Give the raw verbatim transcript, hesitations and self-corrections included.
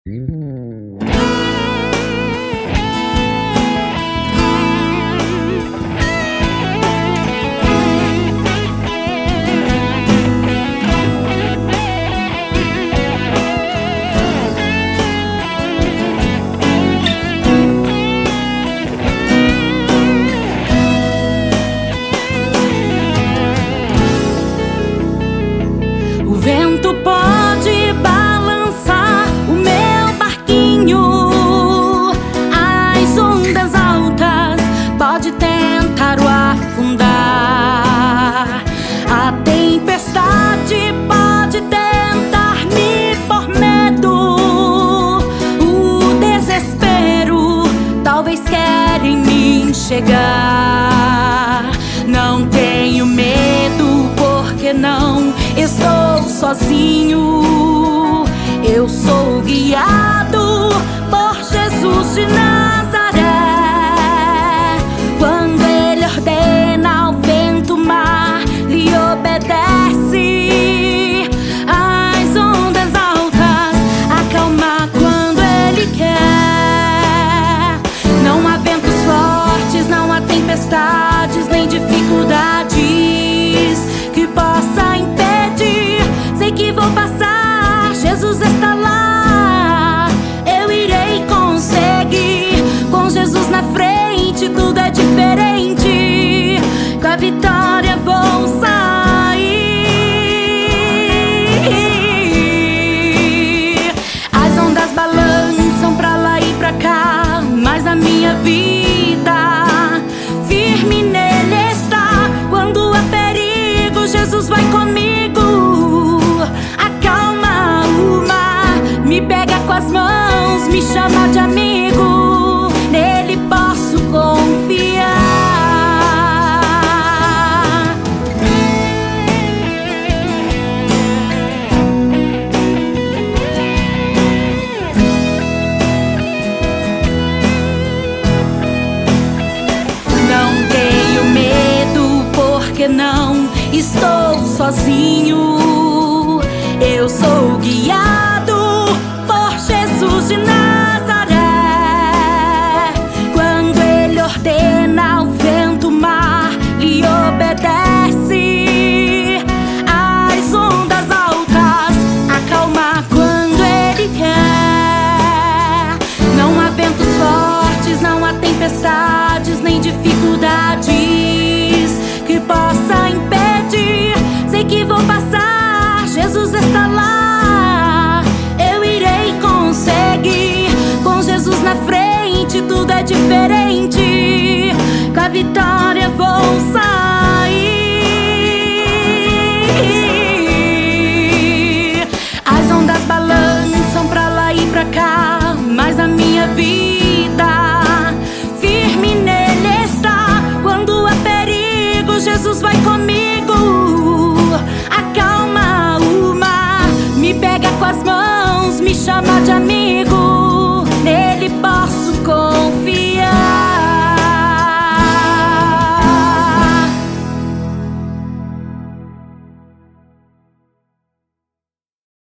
O vento pode balançar o meu barquinho, as ondas altas pode tentar o afundar, a tempestade pode tentar me pôr medo, o desespero talvez querem me enxergar. Não tenho medo porque não estou sozinho, eu sou guiado por Jesus de Nazaré. Quando Ele ordena ao vento, o mar lhe obedece, as ondas altas acalma quando Ele quer. Não há ventos fortes, não há tempestades nem dificuldades que possa impedir. Sei que vou passar, Jesus está lá, eu irei conseguir. Com Jesus na frente tudo é diferente, com a vitória vou sair. As ondas balançam pra lá e pra cá, mas a minha vida firme nele está. Quando há perigo, Jesus vai comigo, acalma o mar, me pega com as mãos, me chama de amigo, nele posso confiar. Não tenho medo porque não estou sozinho, eu sou guiado por Jesus de Nazaré. Quando Ele ordena ao vento, o mar lhe obedece, as ondas altas acalma quando Ele quer. Não há ventos fortes, não há tempestades nem dificuldades que possa impedir. Sei que vou passar, Jesus está lá, eu irei conseguir. Com Jesus na frente tudo é diferente, com a vitória vou sair. As ondas balançam pra lá e pra cá, mas a minha vida firme nele está. Quando há perigo, Jesus vai comigo,